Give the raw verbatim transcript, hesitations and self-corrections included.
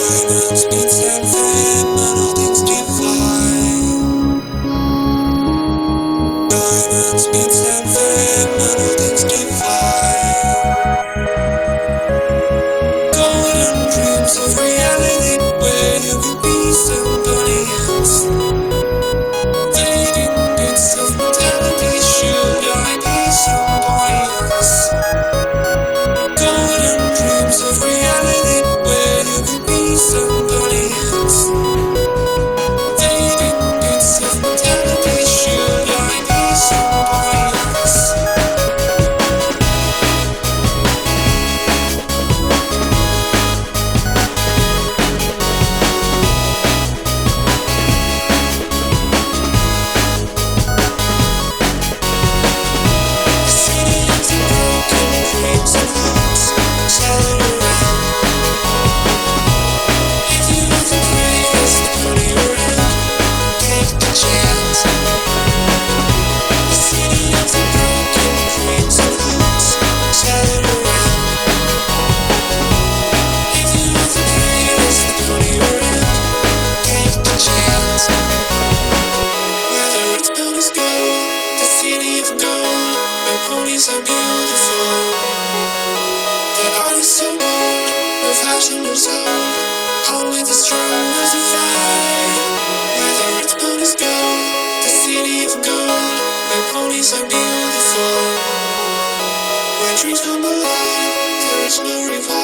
Diamonds mean something, metal things divine. Diamonds mean something, metal things divine. Golden dreams of reality where you can be somebody else. Fading bits of mentality, should I be somebody else? Golden dreams of reality where you can be somebody else. Fading bits of mentality, should I be somebody else? The city of the broken dreams and hopes shattered around. If you were the greatest, turn around, take the chance. The city of the broken dreams and hopes shattered around. If you were the greatest, turn around, take the chance. Whether it's built as gold, the city of gold, where ponies are beautiful. The art is so bold, no fashion or soul, only the strong will survive. Whether it's built as gold, the city of gold, where ponies are beautiful. Where dreams come alive, there is no revival.